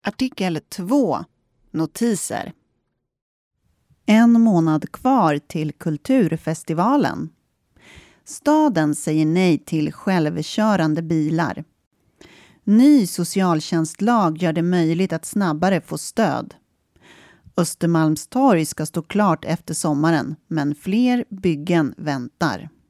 Artikel 2. Notiser. 1 månad kvar till kulturfestivalen. Staden säger nej till självkörande bilar. Ny socialtjänstlag gör det möjligt att snabbare få stöd. Östermalmstorg ska stå klart efter sommaren, men fler byggen väntar.